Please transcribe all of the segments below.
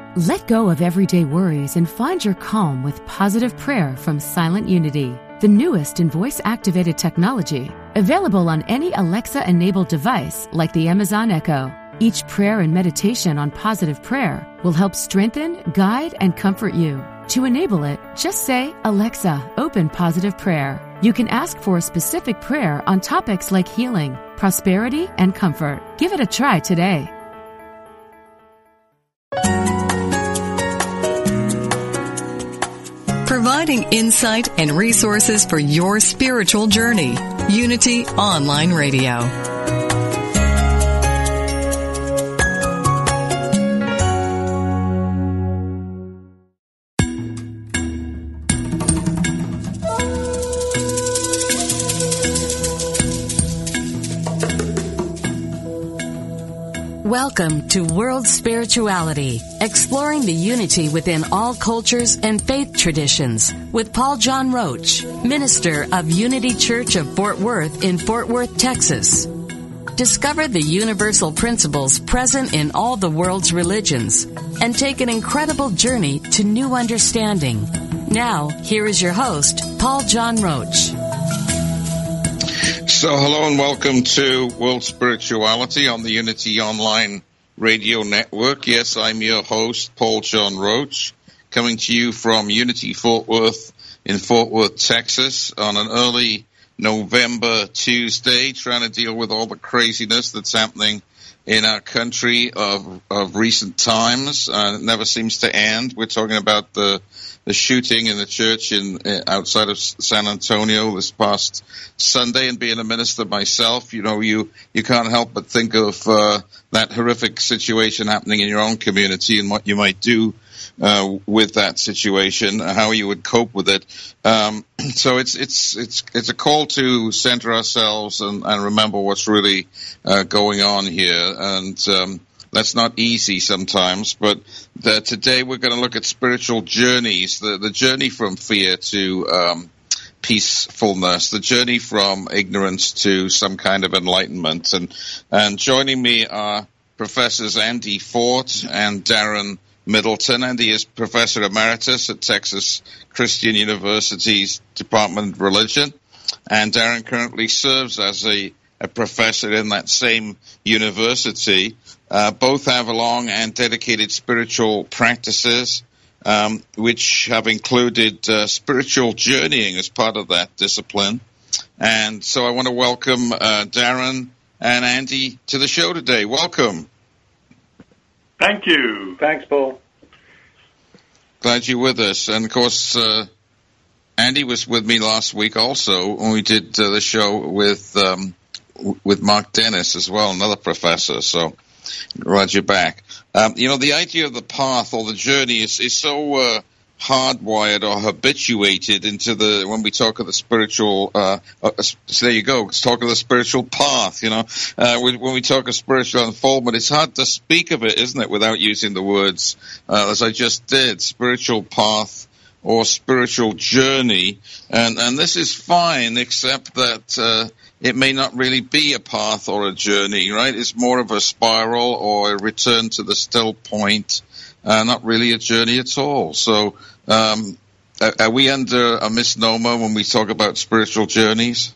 Let go of everyday worries and find your calm with positive prayer from Silent Unity, the newest in voice-activated technology, available on any Alexa-enabled device like the Amazon Echo. Each prayer and meditation on positive prayer will help strengthen, guide, and comfort you. To enable it, just say, "Alexa, open positive prayer." You can ask for a specific prayer on topics like healing, prosperity, and comfort. Give it a try today. Providing insight and resources for your spiritual journey. Unity Online Radio. Welcome to World Spirituality, exploring the unity within all cultures and faith traditions with Paul John Roach, minister of Unity Church of Fort Worth in Fort Worth, Texas. Discover the universal principles present in all the world's religions and take an incredible journey to new understanding. Now, here is your host, Paul John Roach. So hello and welcome to World Spirituality on the Unity Online Radio Network. Yes, I'm your host, Paul John Roach, coming to you from Unity Fort Worth in Fort Worth, Texas, on an early November Tuesday, trying to deal with all the craziness that's happening in our country of recent times. It never seems to end. We're talking about the shooting in the church outside of San Antonio this past Sunday, and being a minister myself, you can't help but think of that horrific situation happening in your own community and what you might do with that situation, how you would cope with it. So it's a call to center ourselves and remember what's really going on here. And that's not easy sometimes, but today we're going to look at spiritual journeys, the journey from fear to peacefulness, the journey from ignorance to some kind of enlightenment. And joining me are Professors Andy Fort and Darren Middleton. Andy is Professor Emeritus at Texas Christian University's Department of Religion, and Darren currently serves as a professor in that same university. Both have long and dedicated spiritual practices, which have included spiritual journeying as part of that discipline. And so I want to welcome Darren and Andy to the show today. Welcome. Thank you. Thanks, Paul. Glad you're with us. And, of course, Andy was with me last week also when we did the show with Mark Dennis as well, another professor. So glad you're back. The idea of the path or the journey is so hardwired or habituated into when we talk of the spiritual, so there you go, let's talk of the spiritual path, when we talk of spiritual unfoldment, it's hard to speak of it, isn't it, without using the words, as I just did, spiritual path or spiritual journey, and this is fine, except that it may not really be a path or a journey, right? It's more of a spiral or a return to the still point, not really a journey at all. So are we under a misnomer when we talk about spiritual journeys?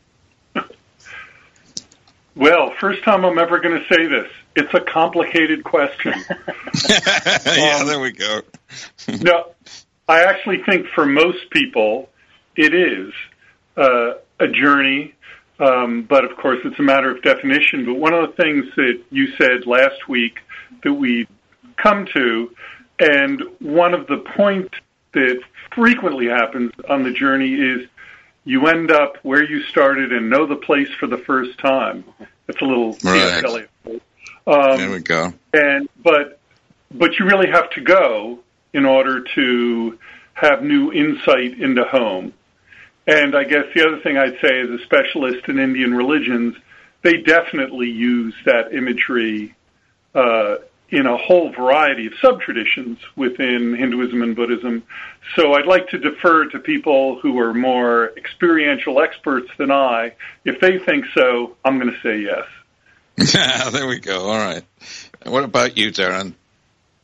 Well, first time I'm ever going to say this. It's a complicated question. Yeah, there we go. No, I actually think for most people it is a journey. But of course, it's a matter of definition. But one of the things that you said last week that we come to, and one of the points that frequently happens on the journey is you end up where you started and know the place for the first time. It's a little right. Elliott. There we go. But you really have to go in order to have new insight into home. And I guess the other thing I'd say as a specialist in Indian religions, they definitely use that imagery in a whole variety of sub-traditions within Hinduism and Buddhism. So I'd like to defer to people who are more experiential experts than I. If they think so, I'm going to say yes. There we go. All right. What about you, Darren?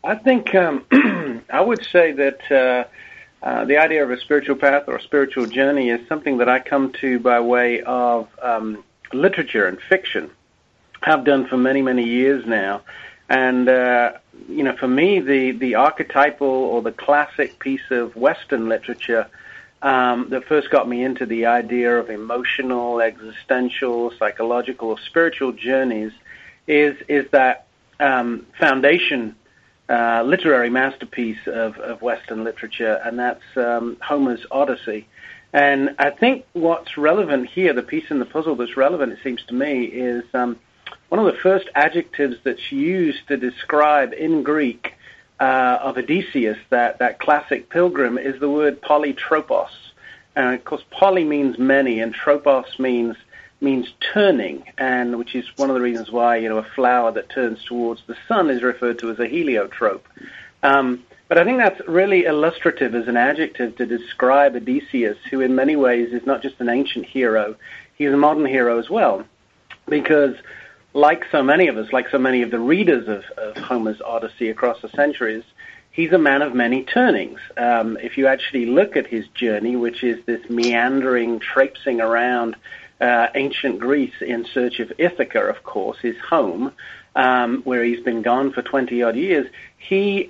I think I would say that the idea of a spiritual path or a spiritual journey is something that I come to by way of literature and fiction. Have done for many, many years now. And, for me, the archetypal or the classic piece of Western literature that first got me into the idea of emotional, existential, psychological, or spiritual journeys is that foundation literary masterpiece of Western literature, and that's Homer's Odyssey. And I think what's relevant here, the piece in the puzzle that's relevant, it seems to me, is one of the first adjectives that's used to describe in Greek of Odysseus, that classic pilgrim, is the word polytropos. And of course, poly means many, and tropos means turning, and which is one of the reasons why a flower that turns towards the sun is referred to as a heliotrope. But I think that's really illustrative as an adjective to describe Odysseus, who in many ways is not just an ancient hero, he's a modern hero as well, because like so many of us, like so many of the readers of Homer's Odyssey across the centuries, he's a man of many turnings. If you actually look at his journey, which is this meandering, traipsing around ancient Greece in search of Ithaca, of course, his home, where he's been gone for 20-odd years, he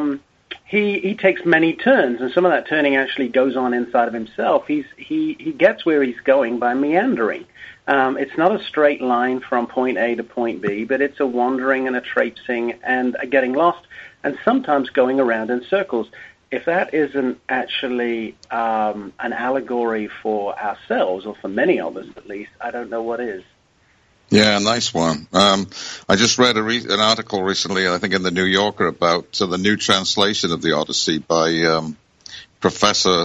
takes many turns, and some of that turning actually goes on inside of himself. He gets where he's going by meandering. It's not a straight line from point A to point B, but it's a wandering and a traipsing and a getting lost, and sometimes going around in circles. If that isn't actually an allegory for ourselves, or for many of us at least, I don't know what is. Yeah, nice one. I just read an article recently, I think in the New Yorker, about the new translation of the Odyssey by Professor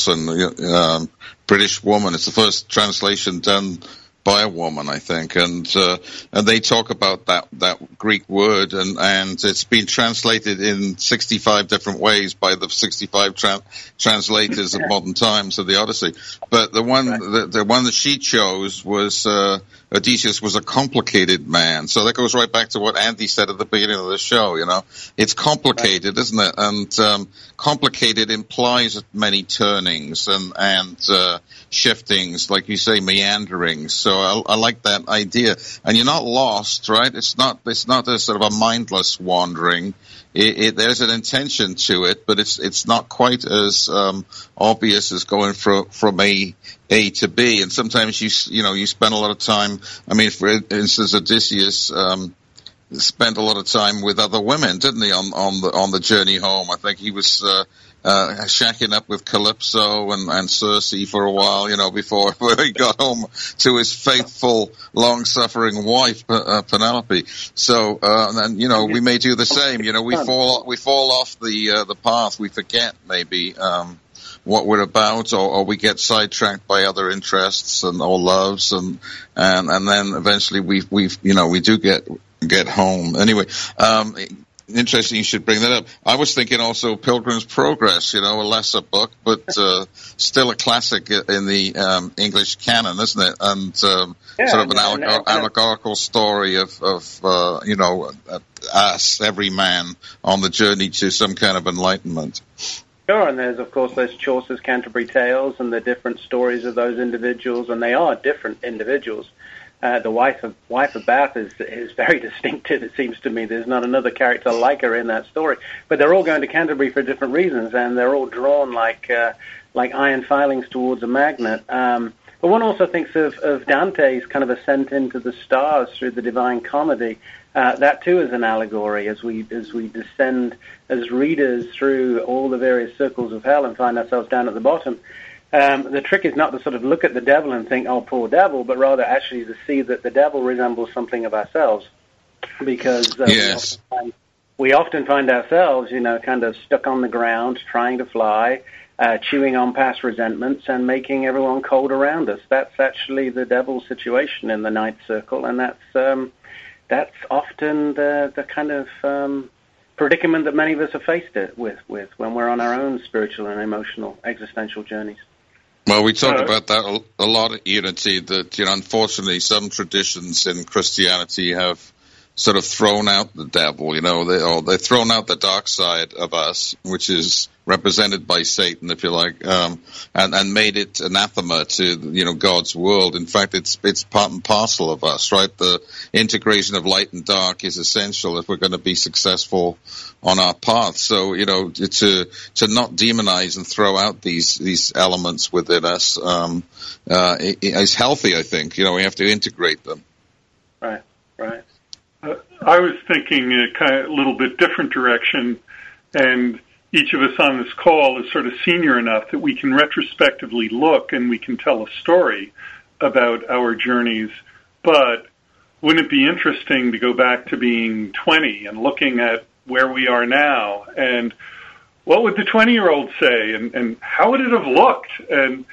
Wilson, British woman. It's the first translation done by a woman, I think, and they talk about that Greek word, and it's been translated in 65 different ways by the 65 translators of modern times of the Odyssey. But the one that she chose was Odysseus was a complicated man. So that goes right back to what Andy said at the beginning of the show. It's complicated, isn't it? And complicated implies many turnings and shiftings, like you say, meanderings. So I like that idea. And you're not lost, right? It's not a sort of a mindless wandering. There's an intention to it, but it's not quite as obvious as going from A to B. And sometimes you spend a lot of time. I mean, for instance, Odysseus spent a lot of time with other women, didn't he? On the journey home, I think he was shacking up with Calypso and Circe for a while, before he got home to his faithful, long-suffering wife, Penelope. So, we may do the same. We fall off the path. We forget maybe what we're about, or we get sidetracked by other interests or loves, and then eventually we do get home. Anyway, interesting you should bring that up. I was thinking also Pilgrim's Progress, a lesser book, but still a classic in the English canon, isn't it? And sort of an allegorical story of us, every man, on the journey to some kind of enlightenment. Sure, and there's, of course, those Chaucer's Canterbury Tales and the different stories of those individuals, and they are different individuals. The wife of Bath is very distinctive, it seems to me. There's not another character like her in that story. But they're all going to Canterbury for different reasons, and they're all drawn like iron filings towards a magnet. But one also thinks of Dante's kind of ascent into the stars through the Divine Comedy. That, too, is an allegory as we descend as readers through all the various circles of hell and find ourselves down at the bottom. The trick is not to sort of look at the devil and think, oh, poor devil, but rather actually to see that the devil resembles something of ourselves. Because we often find ourselves, kind of stuck on the ground, trying to fly, chewing on past resentments and making everyone cold around us. That's actually the devil's situation in the ninth circle, and that's often the kind of predicament that many of us are faced with when we're on our own spiritual and emotional existential journeys. Well, we talk about that a lot at Unity, that, unfortunately some traditions in Christianity have sort of thrown out the devil, they've thrown out the dark side of us, which is represented by Satan, if you like, and made it anathema to, God's world. In fact, it's part and parcel of us, right? The integration of light and dark is essential if we're going to be successful on our path. So, to not demonize and throw out these elements within us, is healthy, I think. We have to integrate them. Right. I was thinking a little bit different direction, and each of us on this call is sort of senior enough that we can retrospectively look and we can tell a story about our journeys. But wouldn't it be interesting to go back to being 20 and looking at where we are now, and what would the 20-year-old say, and how would it have looked? And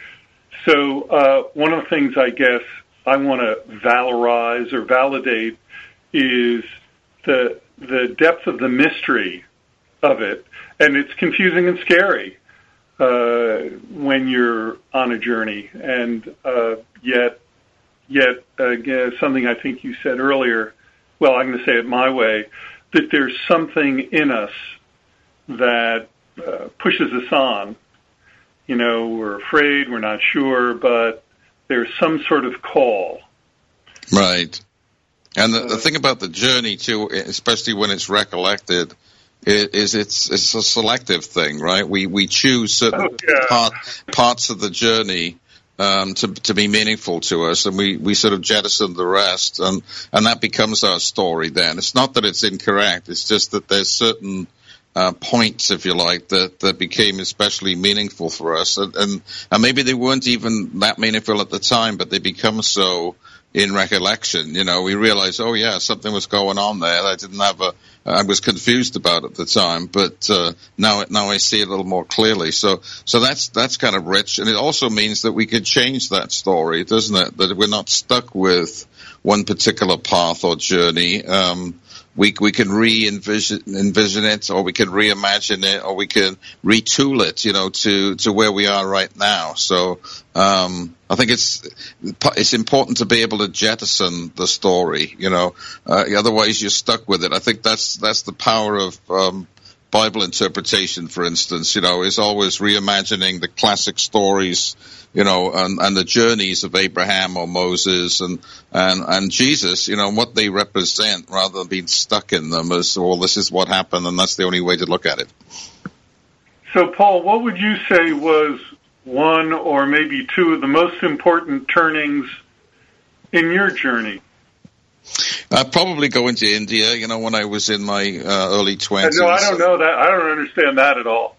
so one of the things I guess I want to valorize or validate is the depth of the mystery of it. And it's confusing and scary when you're on a journey. And yet, something I think you said earlier, well, I'm going to say it my way, that there's something in us that pushes us on. We're afraid, we're not sure, but there's some sort of call. Right. And the thing about the journey, too, especially when it's recollected, is it's a selective thing, right? We choose certain parts of the journey to be meaningful to us, and we sort of jettison the rest, and that becomes our story then. It's not that it's incorrect, it's just that there's certain points, if you like, that became especially meaningful for us, and maybe they weren't even that meaningful at the time, but they become so in recollection. We realize, oh yeah, something was going on there. I was confused about at the time, but now I see it a little more clearly. So that's kind of rich, and it also means that we could change that story, doesn't it? That we're not stuck with one particular path or journey. We can envision it, or we can reimagine it, or we can retool it, to where we are right now. So I think it's important to be able to jettison the story. Otherwise you're stuck with it. I think that's the power of Bible interpretation, for instance. Is always reimagining the classic stories, and the journeys of Abraham or Moses and Jesus, what they represent, rather than being stuck in them as, well, this is what happened, and that's the only way to look at it. So, Paul, what would you say was one or maybe two of the most important turnings in your journey? I'd probably go into India, when I was in my early 20s. No, I don't know that. I don't understand that at all.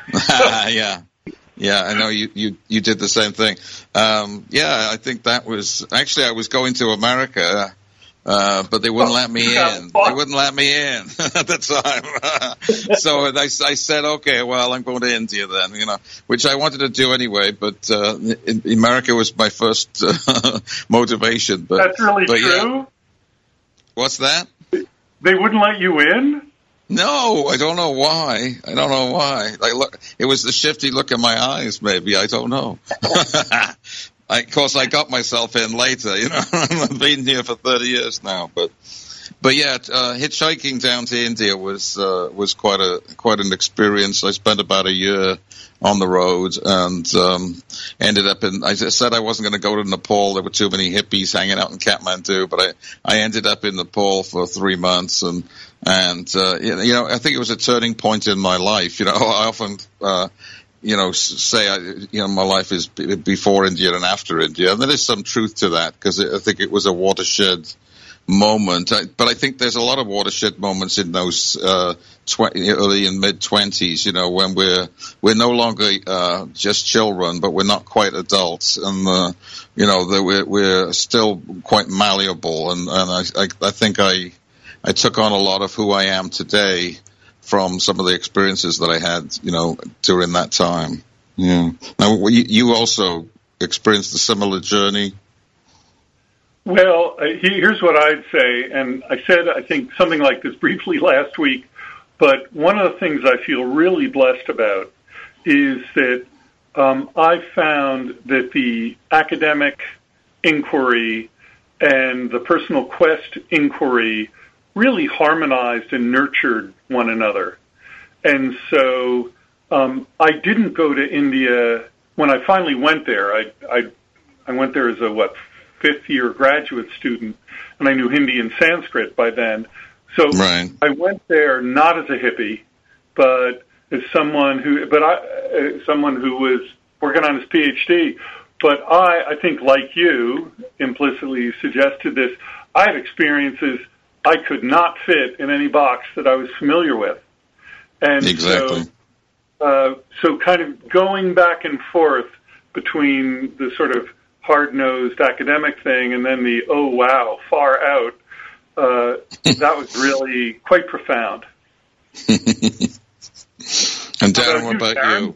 Yeah, I know you did the same thing. I think that was, actually I was going to America, but they wouldn't let me in. They wouldn't let me in at the time. So I said, okay, well, I'm going to India then, which I wanted to do anyway, but America was my first Motivation. But that's really true? Yeah. What's that? They wouldn't let you in? No, I don't know why. Look, it was the shifty look in my eyes, maybe. I don't know. Of course, I got myself in later. I've been here for 30 years now, but yeah, hitchhiking down to India was quite an experience. I spent about a year on the road and ended up in. I said I wasn't going to go to Nepal. There were too many hippies hanging out in Kathmandu, but I ended up in Nepal for 3 months and I think it was a turning point in my life. I often say my life is before India and after India, and there is some truth to that, because I think it was a watershed moment. But I think there's a lot of watershed moments in those early and mid 20s. When we're no longer just children, but we're not quite adults, and we're still quite malleable. And I think I took on a lot of who I am today from some of the experiences that I had, during that time. Yeah. Now, you also experienced a similar journey? Well, here's what I'd say, and I said, I think, something like this briefly last week, but one of the things I feel really blessed about is that I found that the academic inquiry and the personal quest inquiry really harmonized and nurtured one another. And so I didn't go to India when I finally went there. I went there as a, fifth-year graduate student, and I knew Hindi and Sanskrit by then. So right. I went there not as a hippie, but as someone who was working on his PhD. But I think, like you, implicitly suggested this, I had experiences I could not fit in any box that I was familiar with. And exactly. So kind of going back and forth between the sort of hard-nosed academic thing and then the, oh, wow, far out, that was really quite profound. And Darren, what about you?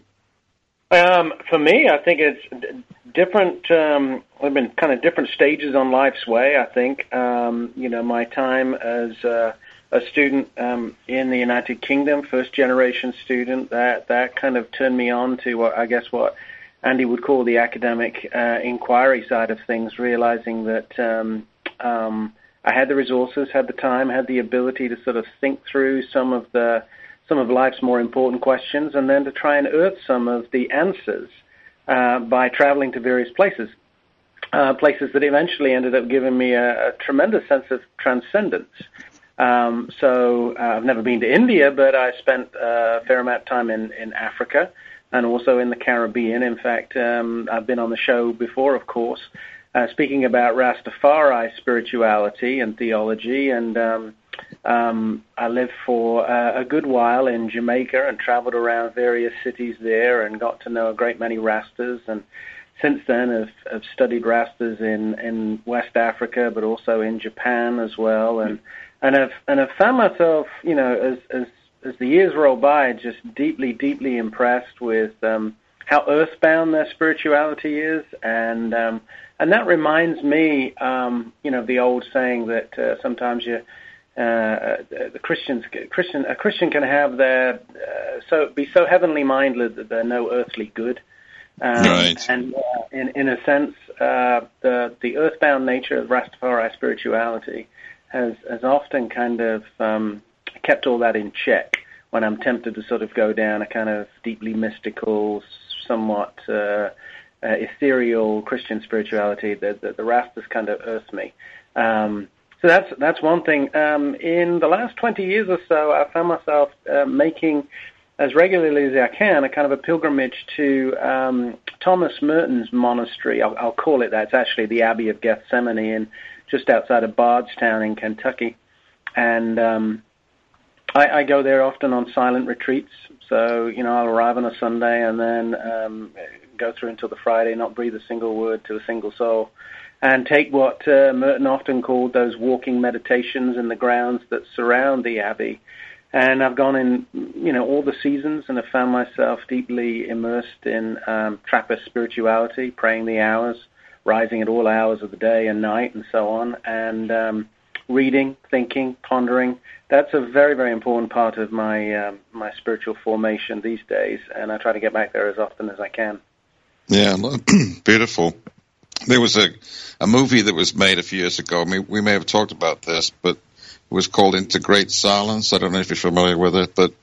For me, I think it's different. There have been kind of different stages on life's way, I think. My time as a student in the United Kingdom, first-generation student, that kind of turned me on to what Andy would call the academic inquiry side of things, realizing that I had the resources, had the time, had the ability to sort of think through some of life's more important questions, and then to try and unearth some of the answers by traveling to various places that eventually ended up giving me a tremendous sense of transcendence. So I've never been to India, but I spent a fair amount of time in Africa and also in the Caribbean. In fact, I've been on the show before, of course, speaking about Rastafari spirituality and theology, and I lived for a good while in Jamaica and traveled around various cities there and got to know a great many Rastas. And since then, I've studied Rastas in West Africa, but also in Japan as well. And I've found myself, as the years roll by, just deeply, deeply impressed with how earthbound their spirituality is, and that reminds me, the old saying that sometimes a Christian can have be so heavenly minded that they're no earthly good. Right. And in a sense, the earthbound nature of Rastafari spirituality has often kind of kept all that in check when I'm tempted to sort of go down a kind of deeply mystical, somewhat ethereal Christian spirituality. The Rastas kind of earth me. So that's one thing. In the last 20 years or so, I found myself making, as regularly as I can, a kind of a pilgrimage to Thomas Merton's monastery. I'll call it that. It's actually the Abbey of Gethsemane, just outside of Bardstown in Kentucky. And I go there often on silent retreats. So, I'll arrive on a Sunday and then go through until the Friday, not breathe a single word to a single soul, and take what Merton often called those walking meditations in the grounds that surround the Abbey. And I've gone in, all the seasons, and have found myself deeply immersed in Trappist spirituality, praying the hours, rising at all hours of the day and night, and so on, and reading, thinking, pondering. That's a very, very important part of my my spiritual formation these days, and I try to get back there as often as I can. Yeah, beautiful. There was a movie that was made a few years ago. I mean, we may have talked about this, but it was called Into Great Silence. I don't know if you're familiar with it, but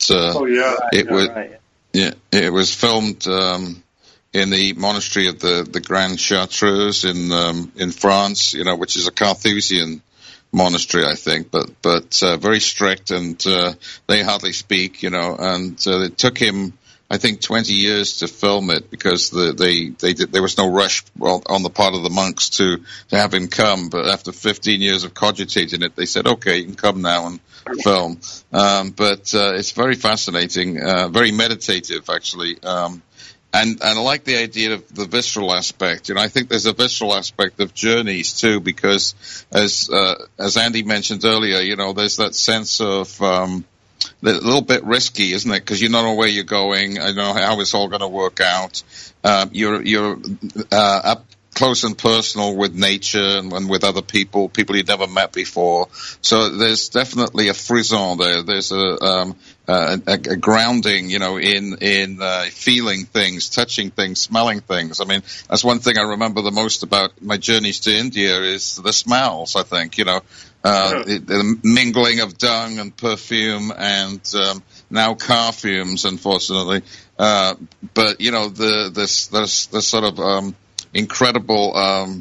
it was filmed in the monastery of the Grand Chartreuse in France, which is a Carthusian monastery, I think, but very strict, and they hardly speak, and it took him, I think, 20 years to film it because there was no rush on the part of the monks to have him come. But after 15 years of cogitating it, they said, okay, you can come now and film. But it's very fascinating, very meditative, actually. And I like the idea of the visceral aspect. I think there's a visceral aspect of journeys too, because as Andy mentioned earlier, there's that sense of a little bit risky, isn't it? Because you don't know where you're going. I don't know how it's all going to work out. You're up close and personal with nature and with other people you've never met before. So there's definitely a frisson there. There's a grounding, in feeling things, touching things, smelling things. I mean, that's one thing I remember the most about my journeys to India is the smells, I think, the mingling of dung and perfume and now car fumes, unfortunately. But this sort of incredible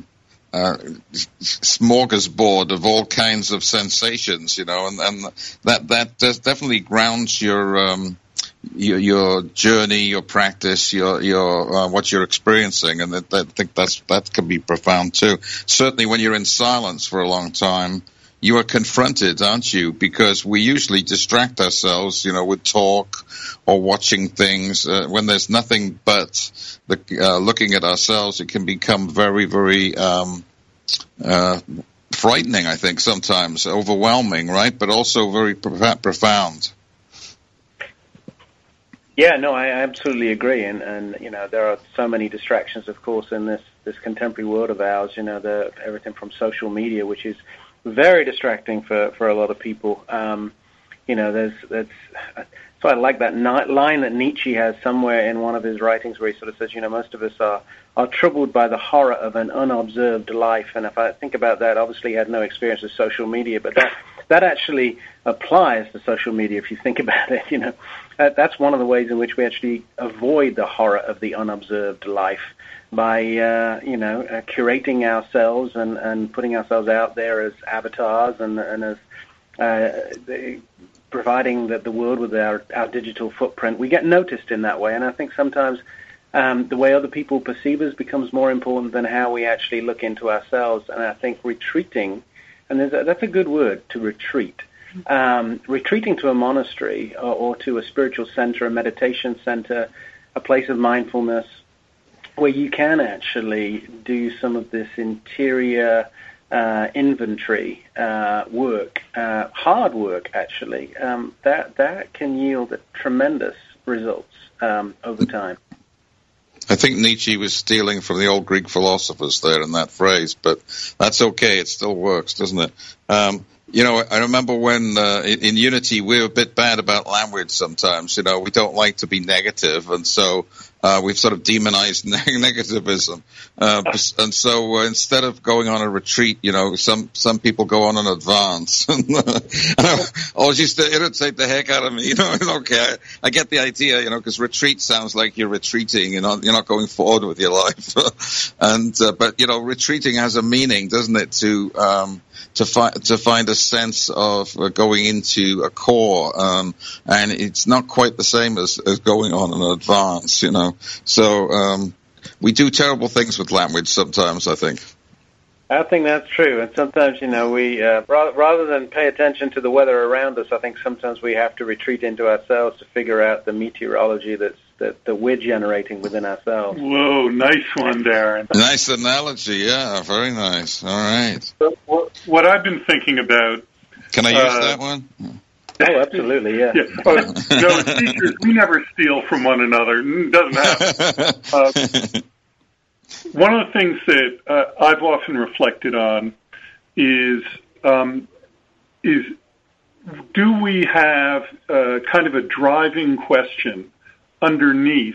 smorgasbord of all kinds of sensations, and that definitely grounds your journey, your practice, your what you're experiencing, and I think that can be profound too. Certainly, when you're in silence for a long time, you are confronted, aren't you? Because we usually distract ourselves, with talk or watching things. When there's nothing but looking at ourselves, it can become very, very frightening, I think, sometimes, overwhelming, right? But also very profound. Yeah, no, I absolutely agree, and there are so many distractions, of course, in this contemporary world of ours. Everything from social media, which is very distracting for a lot of people. So I like that line that Nietzsche has somewhere in one of his writings where he sort of says, most of us are troubled by the horror of an unobserved life. And if I think about that, obviously he had no experience with social media, but that actually applies to social media if you think about it. That's one of the ways in which we actually avoid the horror of the unobserved life by curating ourselves and putting ourselves out there as avatars and as providing the world with our digital footprint. We get noticed in that way, and I think sometimes the way other people perceive us becomes more important than how we actually look into ourselves. And I think retreating, and that's a good word, to retreat. Retreating to a monastery or to a spiritual center, a meditation center, a place of mindfulness, where you can actually do some of this interior inventory work, hard work actually, that can yield tremendous results over time. I think Nietzsche was stealing from the old Greek philosophers there in that phrase, but that's okay. It still works, doesn't it? I remember when in Unity we're a bit bad about language sometimes. We don't like to be negative, and so we've sort of demonized negativism. And so instead of going on a retreat, some people go on an advance. Always used to irritate the heck out of me. Okay, I get the idea, because retreat sounds like you're retreating, you're not going forward with your life. But retreating has a meaning, doesn't it? To find a sense of going into a core, and it's not quite the same as going on an advance, So we do terrible things with language sometimes, I think. I think that's true, and sometimes, we rather than pay attention to the weather around us, I think sometimes we have to retreat into ourselves to figure out the meteorology that we're generating within ourselves. Whoa, nice one, Darren. Nice analogy, yeah, very nice. All right. So what I've been thinking about... Can I use that one? Oh, absolutely, yeah. No, teachers, we never steal from one another. It doesn't happen. One of the things that I've often reflected on is do we have kind of a driving question underneath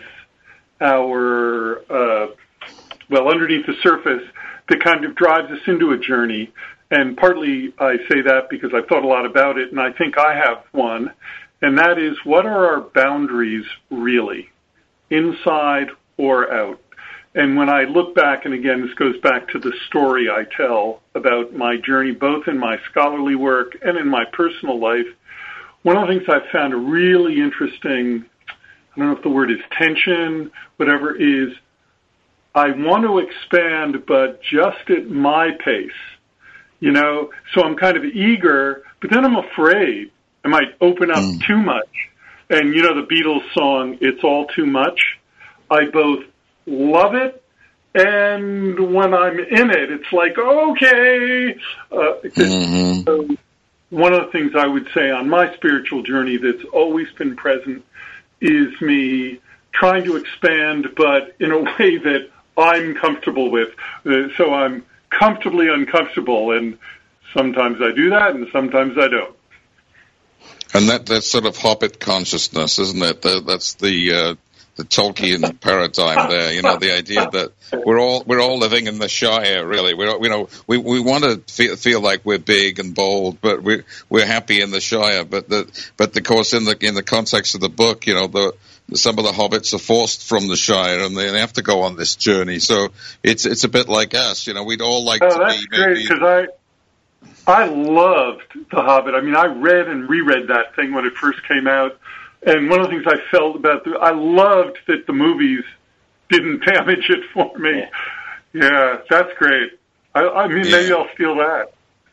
underneath the surface that kind of drives us into a journey? And partly I say that because I've thought a lot about it, and I think I have one, and that is, what are our boundaries really, inside or out? And when I look back, and again, this goes back to the story I tell about my journey, both in my scholarly work and in my personal life, one of the things I've found a really interesting, I don't know if the word is tension, whatever, is I want to expand, but just at my pace. So I'm kind of eager, but then I'm afraid I might open up too much. And the Beatles song, It's All Too Much, I both love it, and when I'm in it, it's like, okay. So one of the things I would say on my spiritual journey that's always been present is me trying to expand, but in a way that I'm comfortable with. So I'm comfortably uncomfortable, and sometimes I do that, and sometimes I don't. And that's sort of Hobbit consciousness, isn't it? That's the Tolkien paradigm there. You know, the idea that we're all living in the Shire. Really, we want to feel like we're big and bold, but we're happy in the Shire. But of course, in the context of the book, you know, some of the hobbits are forced from the Shire, and they have to go on this journey. So it's a bit like us. You know, we'd all like to be. That's great, because I loved The Hobbit. I mean, I read and reread that thing when it first came out. And one of the things I felt about I loved that the movies didn't damage it for me. Yeah, that's great. I mean, maybe I'll steal that.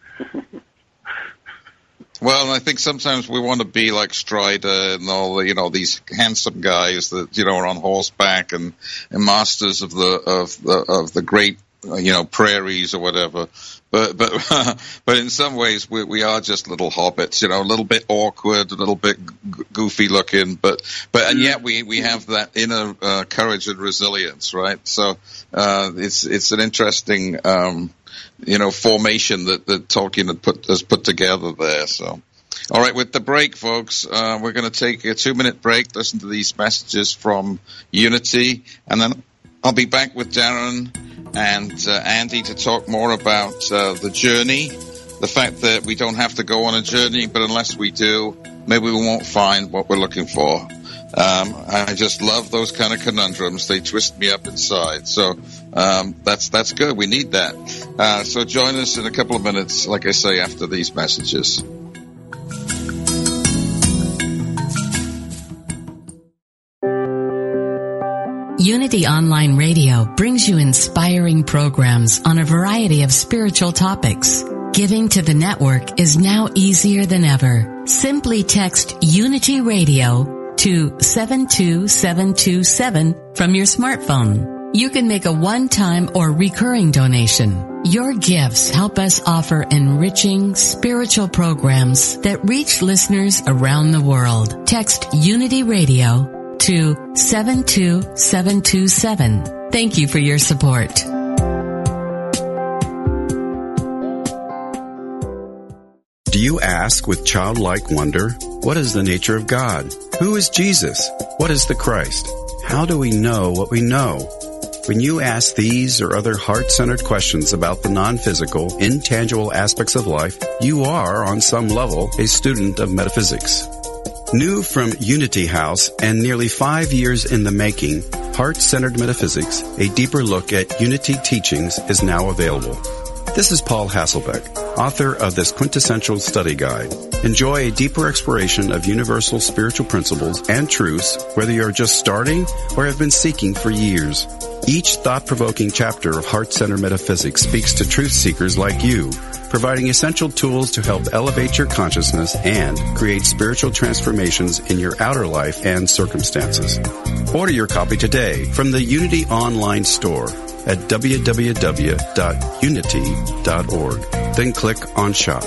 Well, and I think sometimes we want to be like Strider and all the, you know, these handsome guys that, you know, are on horseback and masters of the great, you know, prairies or whatever. But in some ways we are just little hobbits, you know, a little bit awkward, a little bit goofy looking, but and yet we have that inner courage and resilience, right? So it's an interesting you know, formation that Tolkien has put together there. So, all right, with the break, folks, we're going to take a 2-minute break, listen to these messages from Unity, and then I'll be back with Darren and Andy to talk more about the journey, the fact that we don't have to go on a journey, but unless we do, maybe we won't find what we're looking for. I just love those kind of conundrums. They twist me up inside. So that's good. We need that. So join us in a couple of minutes, like I say, after these messages. Unity Online Radio brings you inspiring programs on a variety of spiritual topics. Giving to the network is now easier than ever. Simply text Unity Radio to 72727 from your smartphone. You can make a one-time or recurring donation. Your gifts help us offer enriching spiritual programs that reach listeners around the world. Text Unity Radio to 72727. Thank you for your support. Do you ask with childlike wonder, what is the nature of God? Who is Jesus? What is the Christ? How do we know what we know? When you ask these or other heart-centered questions about the non-physical, intangible aspects of life, you are, on some level, a student of metaphysics. New from Unity House and nearly 5 years in the making, Heart-Centered Metaphysics, a deeper look at Unity teachings, is now available. This is Paul Hasselbeck, author of this quintessential study guide. Enjoy a deeper exploration of universal spiritual principles and truths, whether you're just starting or have been seeking for years. Each thought-provoking chapter of Heart-Centered Metaphysics speaks to truth seekers like you, providing essential tools to help elevate your consciousness and create spiritual transformations in your outer life and circumstances. Order your copy today from the Unity online store at www.unity.org. Then click on Shop.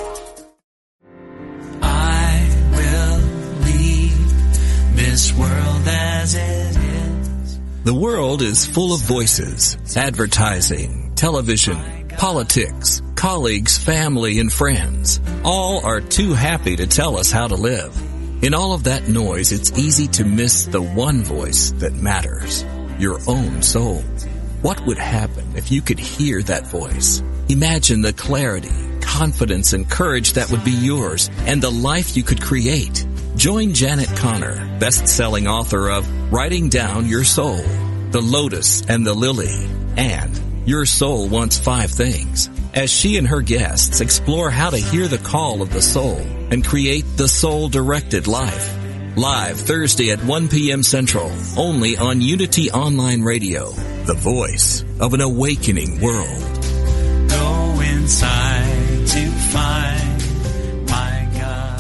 I will leave this world as it is. The world is full of voices, advertising, television, politics, colleagues, family, and friends. All are too happy to tell us how to live. In all of that noise, it's easy to miss the one voice that matters, your own soul. What would happen if you could hear that voice? Imagine the clarity, confidence, and courage that would be yours and the life you could create. Join Janet Connor, best-selling author of Writing Down Your Soul, The Lotus and the Lily, and Your Soul Wants 5 Things, as she and her guests explore how to hear the call of the soul and create the soul-directed life. Live Thursday at 1 p.m. Central, only on Unity Online Radio, the voice of an awakening world. Go inside to find my God.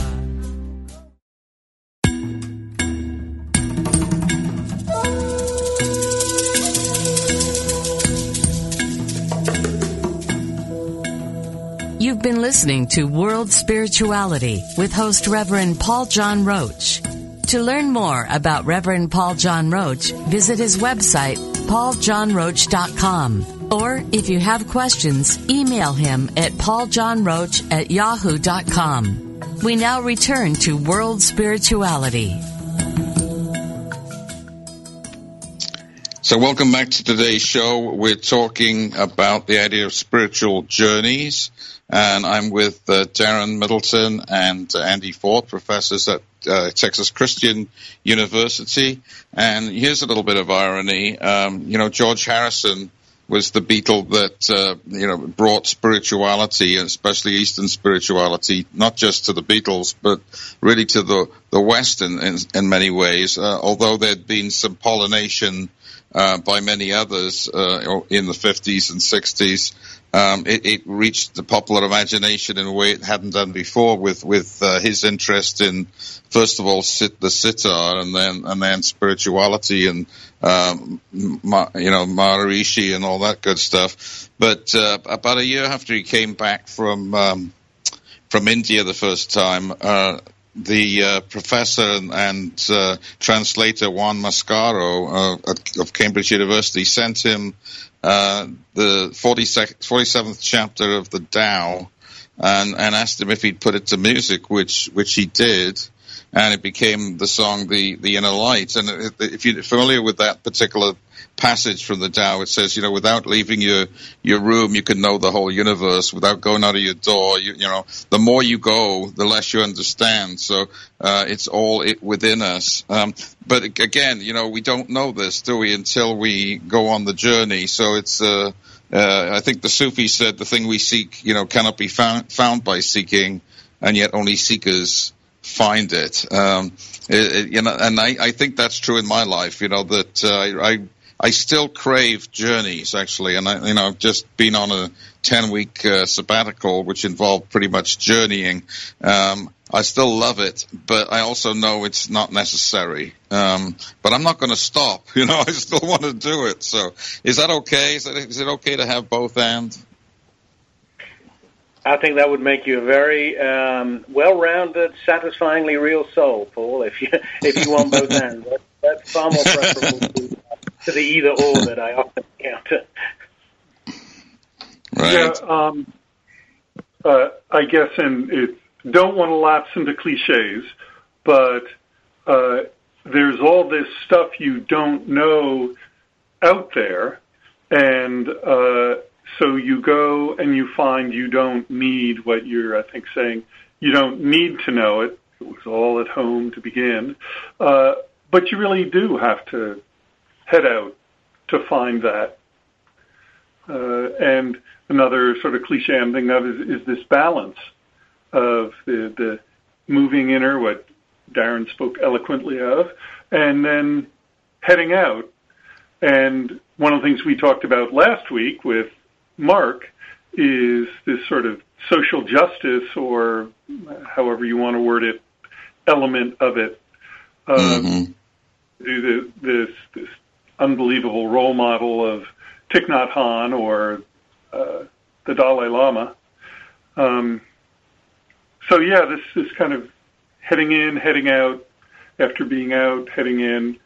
You've been listening to World Spirituality with host Reverend Paul John Roach. To learn more about Reverend Paul John Roach, visit his website, pauljohnroach.com. Or if you have questions, email him at pauljohnroach@yahoo.com. We now return to World Spirituality. So welcome back to today's show. We're talking about the idea of spiritual journeys, and I'm with Darren Middleton and Andy Ford, professors at Texas Christian University. And here's a little bit of irony. George Harrison was the Beatle that, brought spirituality, and especially Eastern spirituality, not just to the Beatles, but really to the West in many ways, although there'd been some pollination by many others in the 50s and 60s. It reached the popular imagination in a way it hadn't done before, with his interest in, first of all, the sitar, and then spirituality and Maharishi and all that good stuff. But about a year after he came back from India the first time, the professor and translator Juan Mascaro of Cambridge University sent him the 47th chapter of the Tao, and asked him if he'd put it to music, which he did, and it became the song "The Inner Light." And if you're familiar with that particular passage from the Tao, it says, without leaving your room, you can know the whole universe. Without going out of your door, the more you go, the less you understand. So it's all within us. But again, we don't know this, do we, until we go on the journey. So it's I think the Sufi said the thing we seek, cannot be found by seeking, and yet only seekers find it. And I think that's true in my life. That I still crave journeys, actually, and I've just been on a 10-week sabbatical, which involved pretty much journeying. I still love it, but I also know it's not necessary. But I'm not going to stop. I still want to do it. So, is that okay? Is it okay to have both and? I think that would make you a very well-rounded, satisfyingly real soul, Paul. If you want both ends, that's far more preferable to the either or that I often encounter. Right. Yeah. I guess, and don't want to lapse into cliches, but there's all this stuff you don't know out there, and so you go and you find you don't need what you're, I think, saying. You don't need to know it. It was all at home to begin. But you really do have to head out to find that. And another sort of cliche I'm thinking of is this balance of the moving inner, what Darren spoke eloquently of, and then heading out. And one of the things we talked about last week with Mark is this sort of social justice, or however you want to word it, element of it. Do this unbelievable role model of Thich Nhat Hanh or the Dalai Lama. So yeah, this kind of heading in, heading out, after being out, heading in.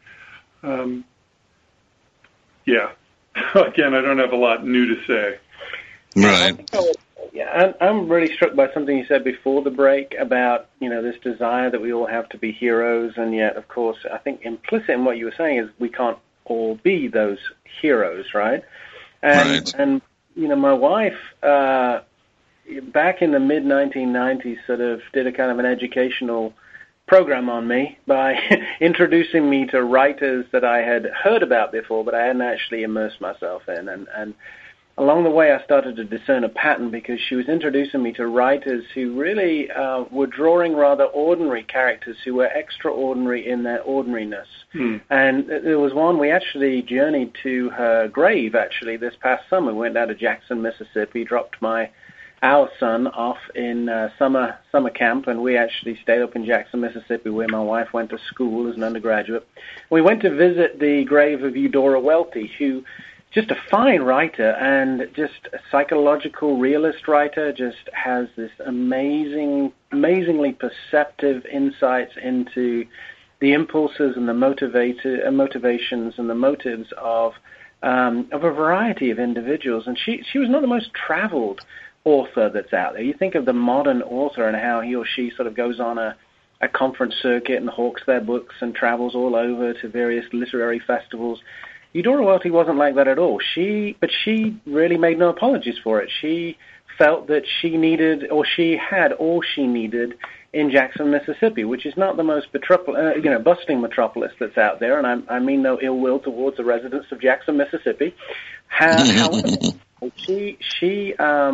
Yeah. Again, I don't have a lot new to say. Right. Yeah, I'm really struck by something you said before the break about, this desire that we all have to be heroes, and yet, of course, I think implicit in what you were saying is we can't all be those heroes, right? And my wife, back in the mid-1990s, sort of did a kind of an educational program on me by introducing me to writers that I had heard about before, but I hadn't actually immersed myself in. And along the way, I started to discern a pattern, because she was introducing me to writers who really were drawing rather ordinary characters who were extraordinary in their ordinariness. And there was one, we actually journeyed to her grave, actually, this past summer. We went down to Jackson, Mississippi, dropped our son off in summer camp, and we actually stayed up in Jackson, Mississippi, where my wife went to school as an undergraduate. We went to visit the grave of Eudora Welty, who just a fine writer and just a psychological realist writer, just has this amazingly perceptive insights into the impulses and the motivations and the motives of a variety of individuals. And she was not the most traveled author that's out there. You think of the modern author and how he or she sort of goes on a conference circuit and hawks their books and travels all over to various literary festivals. Eudora Welty wasn't like that at all. But she really made no apologies for it. She felt that she needed, or she had all she needed in Jackson, Mississippi, which is not the most bustling metropolis that's out there, and I mean no ill will towards the residents of Jackson, Mississippi. However, she stayed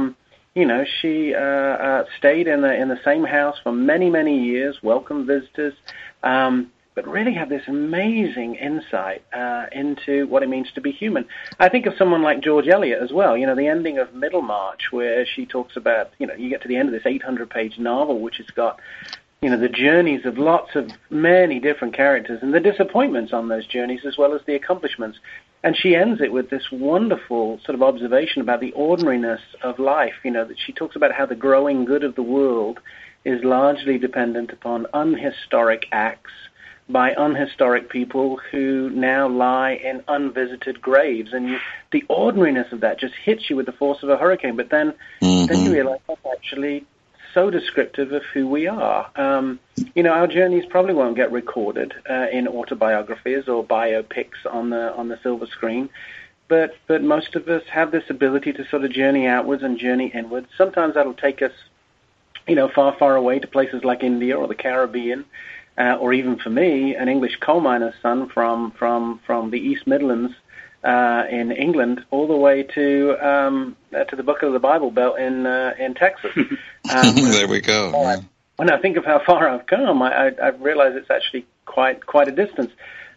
in the same house for many, many years, welcomed visitors, but really had this amazing insight into what it means to be human. I think of someone like George Eliot as well. The ending of Middlemarch, where she talks about, you get to the end of this 800-page novel, which has got, the journeys of many different characters and the disappointments on those journeys as well as the accomplishments. And she ends it with this wonderful sort of observation about the ordinariness of life, that she talks about how the growing good of the world is largely dependent upon unhistoric acts by unhistoric people who now lie in unvisited graves. And the ordinariness of that just hits you with the force of a hurricane. But then you realize that's actually so descriptive of who we are. Our journeys probably won't get recorded in autobiographies or biopics on the silver screen. But most of us have this ability to sort of journey outwards and journey inwards. Sometimes that'll take us, far, far away to places like India or the Caribbean. Or even for me, an English coal miner's son from the East Midlands in England, all the way to the bucket of the Bible Belt in Texas. There we go. When I think of how far I've come, I realize it's actually quite a distance.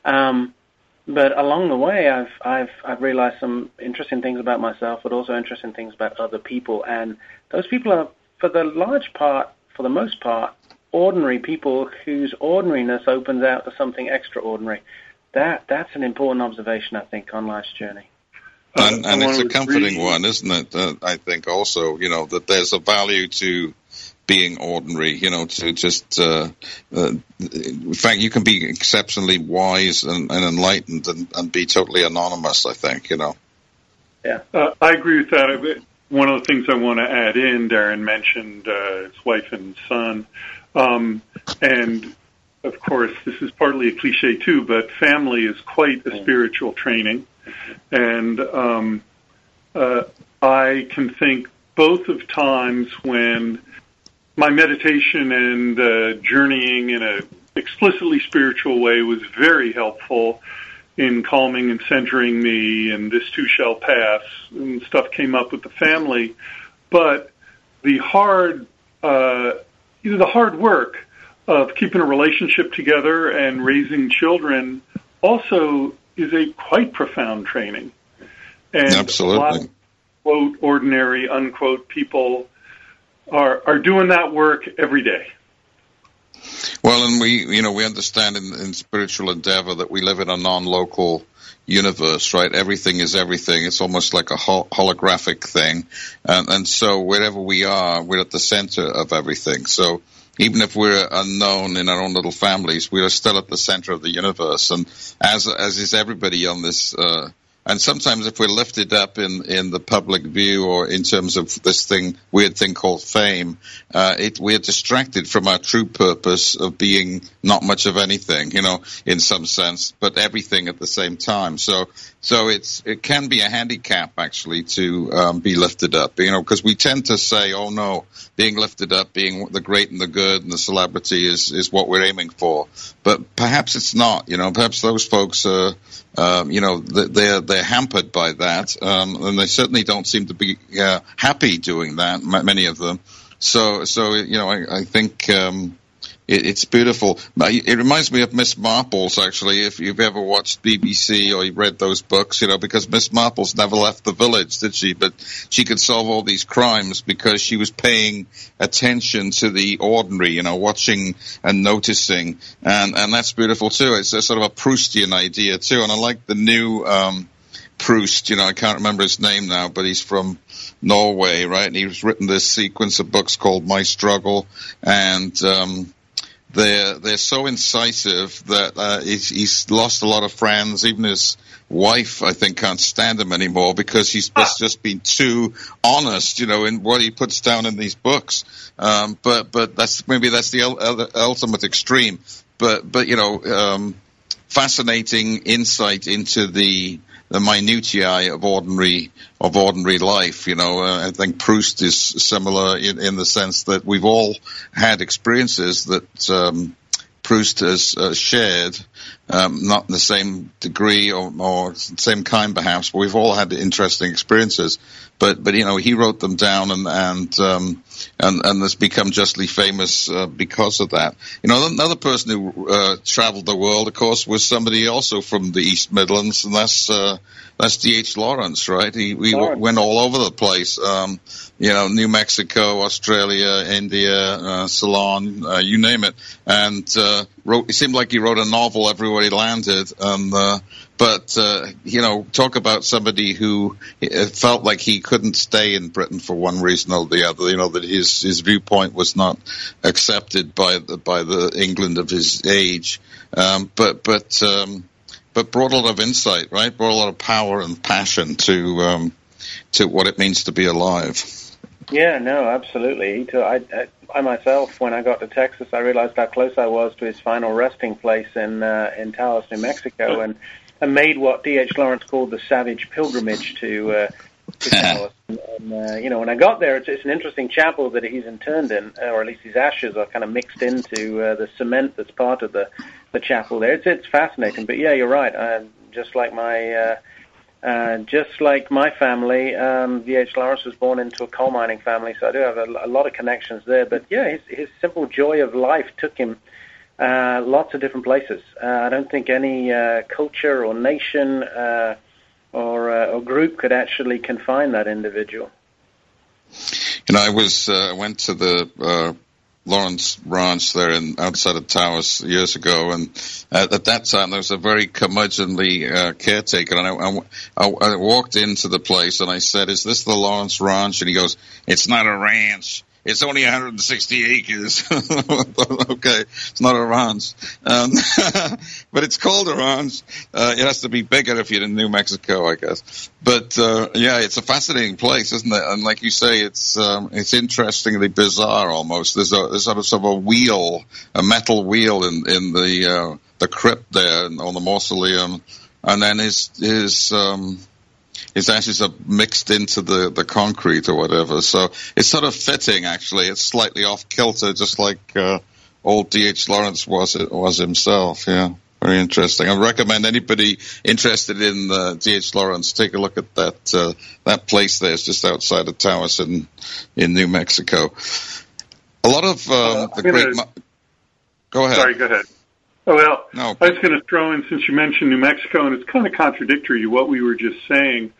But along the way, I've realized some interesting things about myself, but also interesting things about other people. And those people are, for the most part, ordinary people whose ordinariness opens out to something extraordinary. That's an important observation, I think, on life's journey. And it's a comforting one, isn't it? I think also, that there's a value to being ordinary, to just, in fact, you can be exceptionally wise and enlightened and be totally anonymous, I think, Yeah. I agree with that. One of the things I want to add in, Darren mentioned his wife and son. And of course, this is partly a cliche too, but family is quite a spiritual training. And I can think both of times when my meditation and journeying in an explicitly spiritual way was very helpful in calming and centering me, and this too shall pass, and stuff came up with the family. But the hard work of keeping a relationship together and raising children also is a quite profound training. And absolutely. A lot of, quote, ordinary, unquote, people are doing that work every day. Well, and we understand in spiritual endeavor that we live in a non-local universe, right? Everything is everything. It's almost like a holographic thing. And so wherever we are, we're at the center of everything. So even if we're unknown in our own little families, we are still at the center of the universe. And as is everybody on this, and sometimes if we're lifted up in the public view or in terms of this weird thing called fame, we're distracted from our true purpose of being not much of anything, in some sense, but everything at the same time. So it can be a handicap actually to be lifted up, because we tend to say, oh no, being lifted up, being the great and the good and the celebrity is what we're aiming for. But perhaps it's not, perhaps those folks are, they're hampered by that, and they certainly don't seem to be happy doing that, many of them. So I think it's beautiful. It reminds me of Miss Marples, actually, if you've ever watched BBC or you've read those books, because Miss Marples never left the village, did she? But she could solve all these crimes because she was paying attention to the ordinary, watching and noticing. And that's beautiful, too. It's a sort of a Proustian idea, too. And I like the new Proust, I can't remember his name now, but he's from Norway, right? And he's written this sequence of books called My Struggle, and they're so incisive that he's lost a lot of friends. Even his wife, I think, can't stand him anymore because he's just been too honest, in what he puts down in these books. But that's the ultimate extreme. But fascinating insight into the minutiae of ordinary life. You know, I think Proust is similar in the sense that we've all had experiences that Proust has shared, not in the same degree or same kind perhaps, but we've all had interesting experiences. But you know, he wrote them down and has become justly famous because of that. You know, another person who traveled the world, of course, was somebody also from the East Midlands, and that's D.H. Lawrence, right? He went all over the place. You know, New Mexico, Australia, India, Ceylon, you name it, and it seemed like he wrote a novel everywhere he landed. But you know, talk about somebody who felt like he couldn't stay in Britain for one reason or the other. You know, that his viewpoint was not accepted by the England of his age. But brought a lot of insight, right? Brought a lot of power and passion to what it means to be alive. Yeah, no, absolutely. I myself, when I got to Texas, I realized how close I was to his final resting place in Taos, New Mexico, and I made what D.H. Lawrence called the savage pilgrimage to Taos. And you know, when I got there, it's an interesting chapel that he's interned in, or at least his ashes are kind of mixed into the cement that's part of the chapel there. It's fascinating. But yeah, you're right. Just like my family, D.H. Lawrence was born into a coal mining family, so I do have a lot of connections there. But yeah, his simple joy of life took him lots of different places. I don't think any culture or nation or group could actually confine that individual. You know, I went to the Lawrence Ranch there outside of Taos years ago, and at that time there was a very curmudgeonly caretaker, and I walked into the place and I said, "Is this the Lawrence Ranch?" And he goes, "It's not a ranch. It's only 160 acres. Okay, it's not a ranch. But it's called a ranch. It has to be bigger if you're in New Mexico, I guess. But, yeah, it's a fascinating place, isn't it? And like you say, it's interestingly bizarre almost. There's sort of a wheel, a metal wheel in the crypt there on the mausoleum. And then his ashes are mixed into the concrete or whatever. So it's sort of fitting, actually. It's slightly off kilter, just like old D.H. Lawrence was himself. Yeah, very interesting. I recommend anybody interested in D.H. Lawrence take a look at that place there. It's just outside of Taos in New Mexico. A lot of Go ahead. Sorry, go ahead. Oh, well, no. I was going to throw in, since you mentioned New Mexico, and it's kind of contradictory to what we were just saying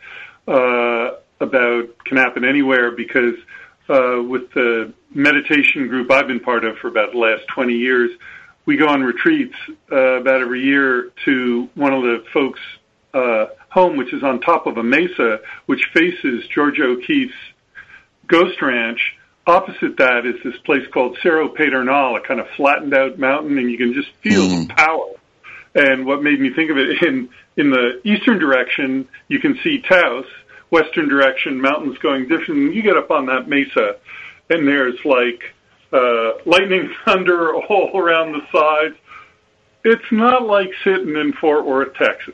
about can happen anywhere, because with the meditation group I've been part of for about the last 20 years, we go on retreats about every year to one of the folks' home, which is on top of a mesa, which faces Georgia O'Keeffe's Ghost Ranch. Opposite that is this place called Cerro Pedernal, a kind of flattened out mountain, and you can just feel the power. And what made me think of it, in the eastern direction, you can see Taos. Western direction, mountains going different. You get up on that mesa, and there's like lightning thunder all around the sides. It's not like sitting in Fort Worth, Texas.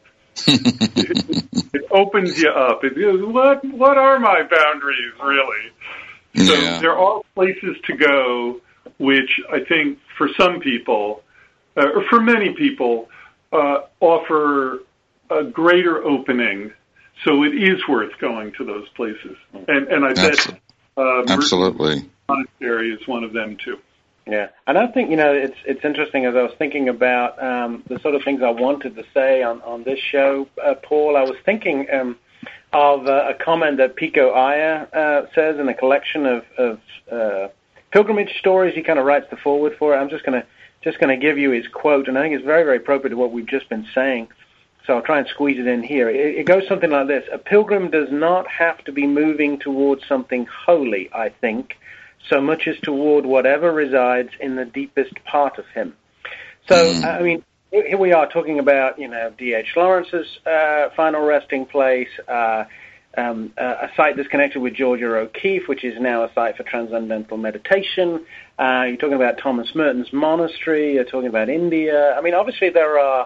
It opens you up. It goes, what are my boundaries, really? So there are places to go, which I think for some people, or for many people, offer a greater opening. So it is worth going to those places. And I bet absolutely Monastery is one of them too. Yeah, and I think, it's interesting, as I was thinking about the sort of things I wanted to say on this show, Paul, I was thinking of a comment that Pico Iyer says in a collection of pilgrimage stories. He kind of writes the foreword for it. I'm just going to give you his quote, and I think it's very, very appropriate to what we've just been saying. So I'll try and squeeze it in here. It goes something like this: a pilgrim does not have to be moving towards something holy, I think, so much as toward whatever resides in the deepest part of him. So, I mean, here we are talking about, D.H. Lawrence's final resting place, a site that's connected with Georgia O'Keeffe, which is now a site for transcendental meditation. You're talking about Thomas Merton's monastery. You're talking about India. I mean, obviously there are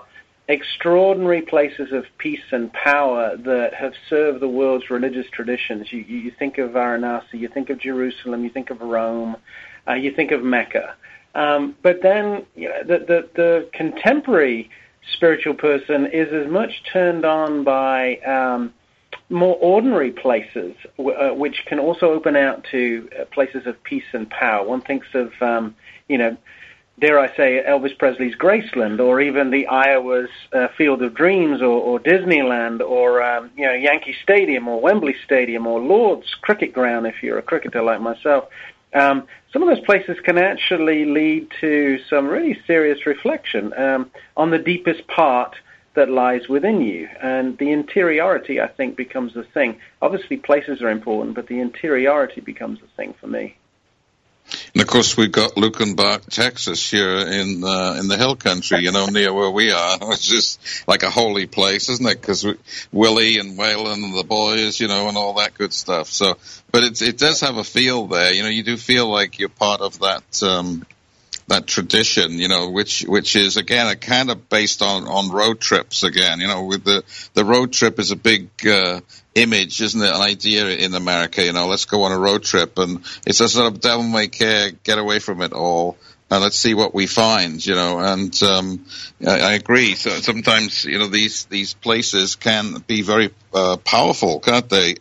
extraordinary places of peace and power that have served the world's religious traditions. You think of Varanasi, you think of Jerusalem, you think of Rome, you think of Mecca. But then the contemporary spiritual person is as much turned on by more ordinary places, which can also open out to places of peace and power. One thinks of, dare I say, Elvis Presley's Graceland, or even the Iowa's Field of Dreams, or Disneyland, or Yankee Stadium, or Wembley Stadium, or Lord's Cricket Ground, if you're a cricketer like myself. Some of those places can actually lead to some really serious reflection on the deepest part that lies within you. And the interiority, I think, becomes the thing. Obviously, places are important, but the interiority becomes the thing for me. And of course, we've got Luckenbach, Texas, here in the Hill Country, near where we are. It's just like a holy place, isn't it? Because Willie and Waylon and the boys, and all that good stuff. So, but it does have a feel there. You do feel like you're part of that tradition, which is, again, kind of based on road trips again. With the road trip is a big image, isn't it? An idea in America, let's go on a road trip, and it's a sort of devil may care, get away from it all, and let's see what we find, and I agree. So sometimes, these places can be very powerful, can't they?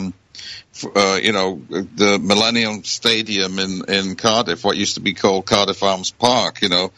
The Millennium Stadium in Cardiff, what used to be called Cardiff Arms Park,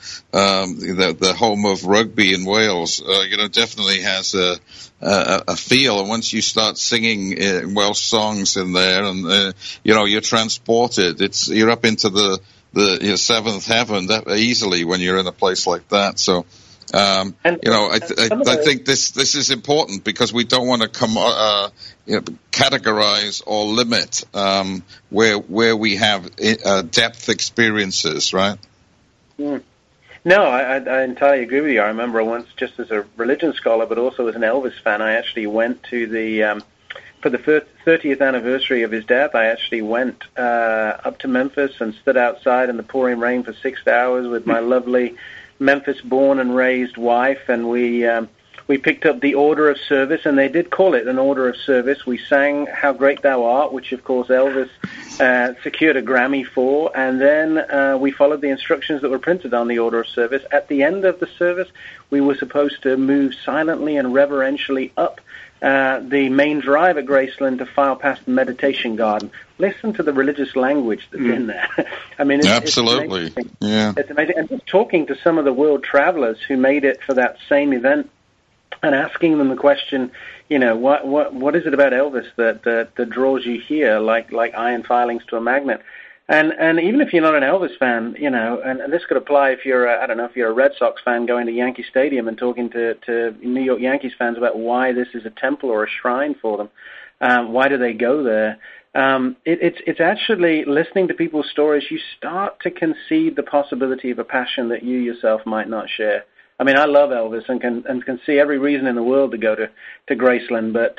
the home of rugby in Wales, definitely has a feel. And once you start singing Welsh songs in there, and you're transported. You're up into the seventh heaven easily when you're in a place like that. So. I think this is important because we don't want to categorize or limit where we have depth experiences, right? Mm. No, I entirely agree with you. I remember once, just as a religion scholar, but also as an Elvis fan, I actually went to for the 30th anniversary of his death, I actually went up to Memphis and stood outside in the pouring rain for 6 hours with my lovely Memphis-born and raised wife, and we picked up the Order of Service, and they did call it an Order of Service. We sang How Great Thou Art, which, of course, Elvis secured a Grammy for, and then we followed the instructions that were printed on the Order of Service. At the end of the service, we were supposed to move silently and reverentially up the main drive at Graceland to file past the meditation garden. Listen to the religious language that's in there. I mean, absolutely. It's amazing. Yeah. It's amazing. And just talking to some of the world travelers who made it for that same event and asking them the question, what is it about Elvis that draws you here like iron filings to a magnet? And even if you're not an Elvis fan, and this could apply if you're, if you're a Red Sox fan going to Yankee Stadium and talking to New York Yankees fans about why this is a temple or a shrine for them. Why do they go there? It's actually listening to people's stories. You start to concede the possibility of a passion that you yourself might not share. I mean, I love Elvis and can see every reason in the world to go to Graceland, but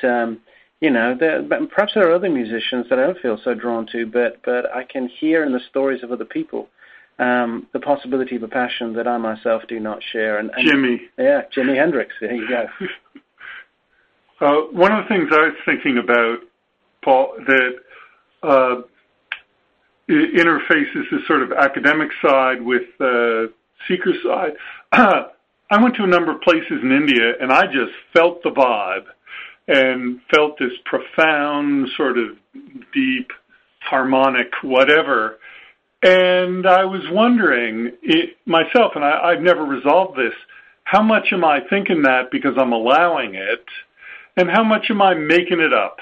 perhaps there are other musicians that I don't feel so drawn to, but I can hear in the stories of other people the possibility of a passion that I myself do not share. And Jimi. Yeah, Jimi Hendrix. There you go. One of the things I was thinking about, Paul, that interfaces the sort of academic side with the seeker side. I went to a number of places in India, and I just felt the vibe and felt this profound, sort of deep, harmonic, whatever. And I was wondering myself, and I've never resolved this, how much am I thinking that because I'm allowing it, and how much am I making it up?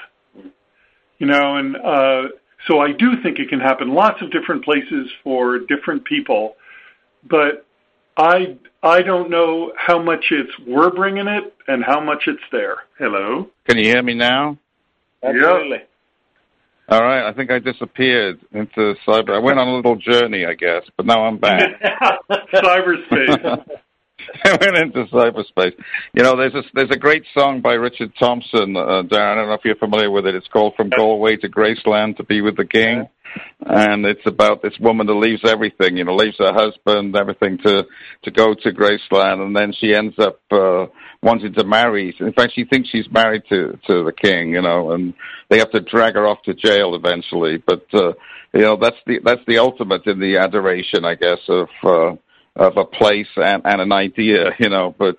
So I do think it can happen lots of different places for different people, but I don't know how much we're bringing it and how much it's there. Hello? Can you hear me now? Absolutely. Yep. All right, I think I disappeared into cyber. I went on a little journey, I guess, but now I'm back. Cyberspace. went into cyberspace. You know, there's a great song by Richard Thompson, Darren. I don't know if you're familiar with it. It's called "From Galway to Graceland to Be with the King," and it's about this woman that leaves everything. You know, leaves her husband, everything to go to Graceland, and then she ends up wanting to marry. In fact, she thinks she's married to the king. You know, and they have to drag her off to jail eventually. But you know, that's the ultimate in the adoration, I guess, of a place and an idea, you know, but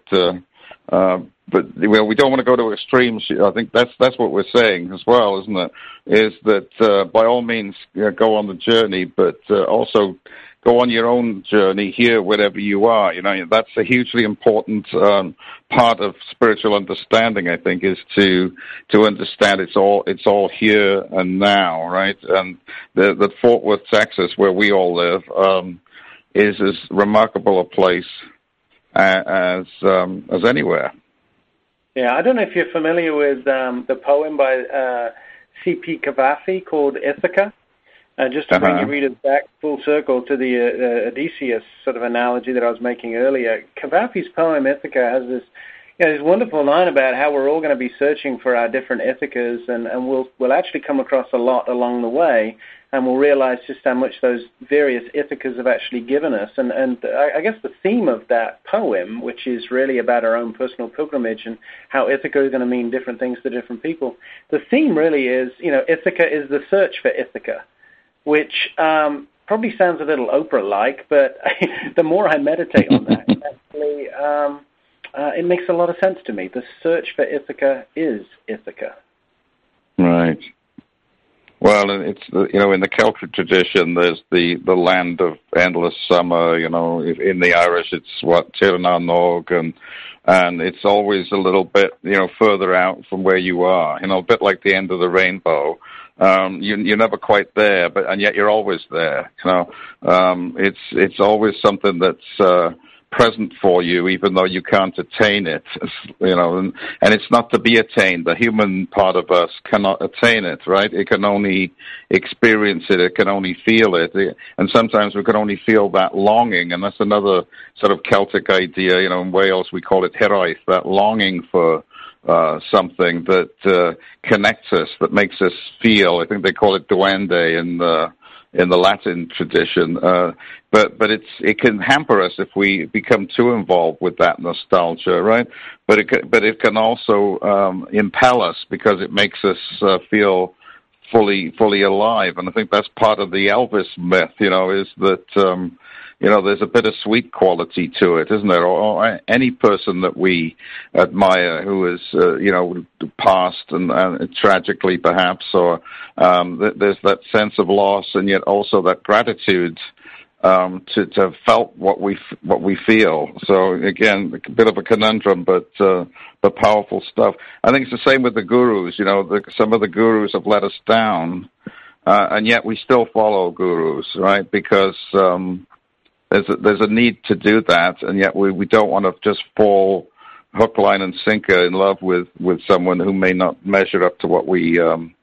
we don't want to go to extremes. I think that's what we're saying as well, isn't it? Is that by all means go on the journey, but also go on your own journey here, wherever you are. You know, that's a hugely important part of spiritual understanding. I think is to understand it's all here and now, right? And the Fort Worth, Texas, where we all live. Is as remarkable a place as anywhere. Yeah, I don't know if you're familiar with the poem by C.P. Cavafy called Ithaca. Just to bring your readers back full circle to the Odysseus sort of analogy that I was making earlier, Cavafy's poem Ithaca has this wonderful line about how we're all going to be searching for our different Ithacas, and we'll actually come across a lot along the way, and we'll realize just how much those various Ithacas have actually given us. And I guess the theme of that poem, which is really about our own personal pilgrimage and how Ithaca is going to mean different things to different people, the theme really is, you know, Ithaca is the search for Ithaca, which probably sounds a little Oprah-like, but the more I meditate on that, actually, it makes a lot of sense to me. The search for Ithaca is Ithaca. Right. Well, it's you know, in the Celtic tradition, there's the land of endless summer. You know, in the Irish, it's Tir na Nog, and it's always a little bit, you know, further out from where you are. You know, a bit like the end of the rainbow. You're never quite there, and yet you're always there. You know, it's always something that's present for you, even though you can't attain it. You know, and it's not to be attained. The human part of us cannot attain it, right? It can only experience it. It can only feel it, and sometimes we can only feel that longing. And that's another sort of Celtic idea. You know, in Wales we call it hiraeth, that longing for something that connects us, that makes us feel. I think they call it duende in the Latin tradition, but it can hamper us if we become too involved with that nostalgia, right? But it can also impel us because it makes us feel fully alive, and I think that's part of the Elvis myth. You know, is that you know, there's a bittersweet quality to it, isn't there? Or any person that we admire who is, you know, passed and tragically perhaps, or there's that sense of loss, and yet also that gratitude to have felt what we feel. So again, a bit of a conundrum, but powerful stuff. I think it's the same with the gurus. You know, some of the gurus have let us down, and yet we still follow gurus, right? Because there's a need to do that, and yet we don't want to just fall hook, line, and sinker in love with someone who may not measure up to what we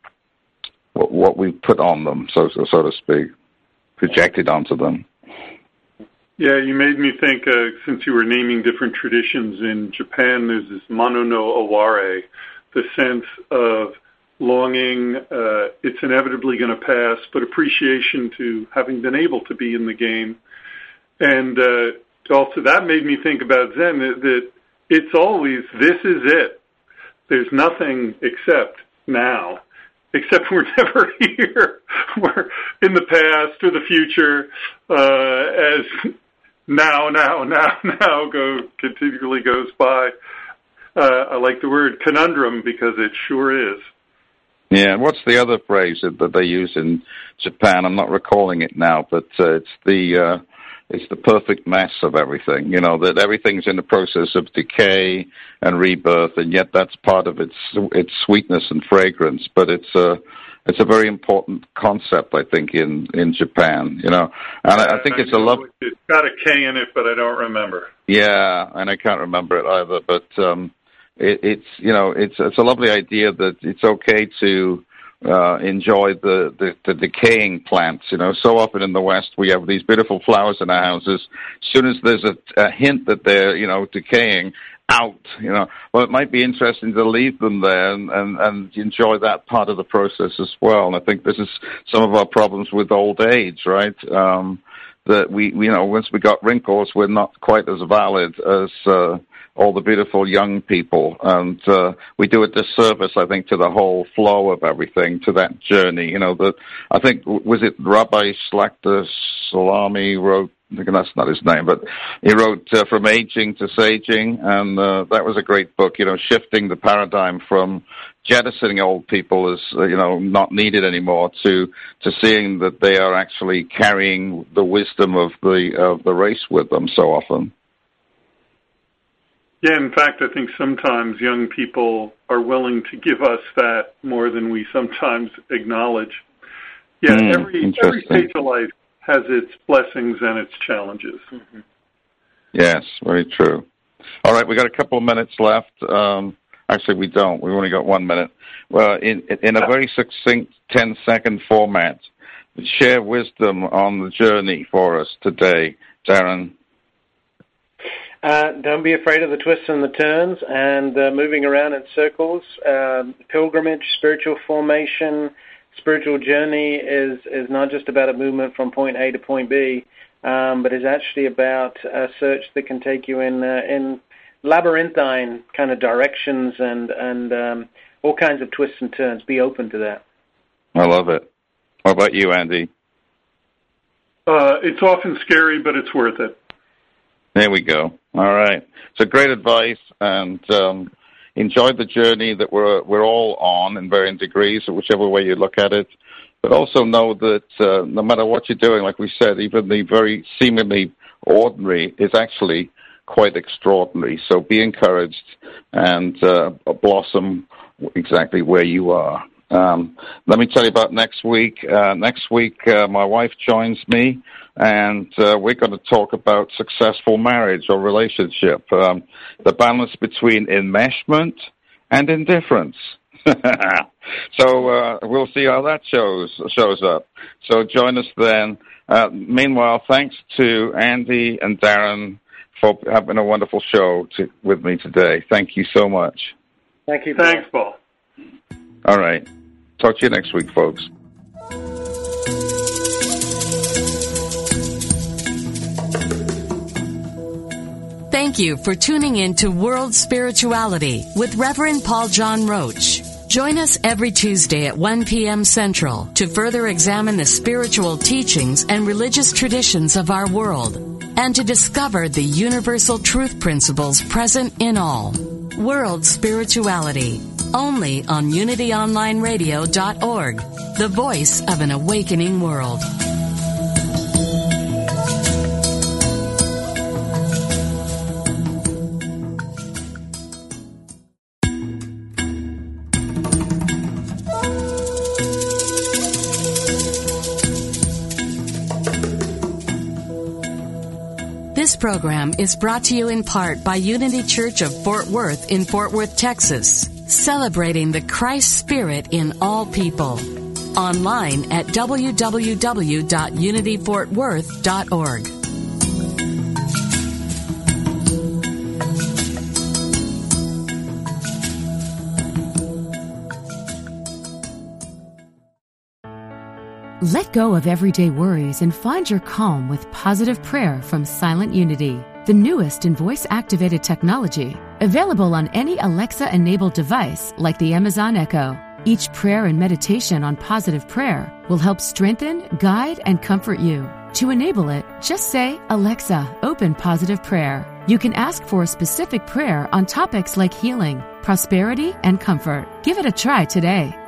put on them, so to speak, projected onto them. Yeah, you made me think, since you were naming different traditions in Japan, there's this mano no aware, the sense of longing, it's inevitably going to pass, but appreciation to having been able to be in the game. And also that made me think about Zen, that it's always, this is it. There's nothing except now, except we're never here. We're in the past or the future, as now continually goes by. I like the word conundrum because it sure is. Yeah, and what's the other phrase that they use in Japan? I'm not recalling it now, but it's the perfect mess of everything. You know, that everything's in the process of decay and rebirth, and yet that's part of its sweetness and fragrance. But it's a very important concept, I think, in Japan. You know, and I think it's a love. It's got a K in it, but I don't remember. Yeah, and I can't remember it either. But it's you know, it's a lovely idea that it's okay to enjoy the decaying plants. So often in the West we have these beautiful flowers in our houses. As soon as there's a hint that they're, decaying, out, well, it might be interesting to leave them there and enjoy that part of the process as well. And I think this is some of our problems with old age, right? That we once we got wrinkles, we're not quite as valid as all the beautiful young people, and we do a disservice, I think, to the whole flow of everything, to that journey. That I think, was it Rabbi Slakta Salami wrote? I think that's not his name, but he wrote From Aging to Saging, and that was a great book. Shifting the paradigm from jettisoning old people as not needed anymore to seeing that they are actually carrying the wisdom of the race with them so often. Yeah, in fact, I think sometimes young people are willing to give us that more than we sometimes acknowledge. Yeah, every stage of life has its blessings and its challenges. Mm-hmm. Yes, very true. All right, we got a couple of minutes left. Actually, we don't. We've only got 1 minute. Well, in a very succinct 10-second format, share wisdom on the journey for us today, Darren. Don't be afraid of the twists and the turns and moving around in circles. Pilgrimage, spiritual formation, spiritual journey is not just about a movement from point A to point B, but is actually about a search that can take you in labyrinthine kind of directions and all kinds of twists and turns. Be open to that. I love it. How about you, Andy? It's often scary, but it's worth it. There we go. All right. So great advice, and enjoy the journey that we're all on in varying degrees, whichever way you look at it. But also know that no matter what you're doing, like we said, even the very seemingly ordinary is actually quite extraordinary. So be encouraged and blossom exactly where you are. Let me tell you about next week. Next week, my wife joins me, and we're going to talk about successful marriage or relationship, the balance between enmeshment and indifference. So we'll see how that shows up. So join us then. Meanwhile, thanks to Andy and Darren for having a wonderful show with me today. Thank you so much. Thank you. Thanks, Paul. All right. Talk to you next week, folks. Thank you for tuning in to World Spirituality with Reverend Paul John Roach. Join us every Tuesday at 1 p.m. Central to further examine the spiritual teachings and religious traditions of our world and to discover the universal truth principles present in all. World Spirituality, only on UnityOnlineRadio.org, the voice of an awakening world. This program is brought to you in part by Unity Church of Fort Worth in Fort Worth, Texas, celebrating the Christ Spirit in all people. Online at www.unityfortworth.org. Let go of everyday worries and find your calm with positive prayer from Silent Unity, the newest in voice-activated technology, available on any Alexa-enabled device like the Amazon Echo. Each prayer and meditation on positive prayer will help strengthen, guide, and comfort you. To enable it, just say, "Alexa, open positive prayer." You can ask for a specific prayer on topics like healing, prosperity, and comfort. Give it a try today.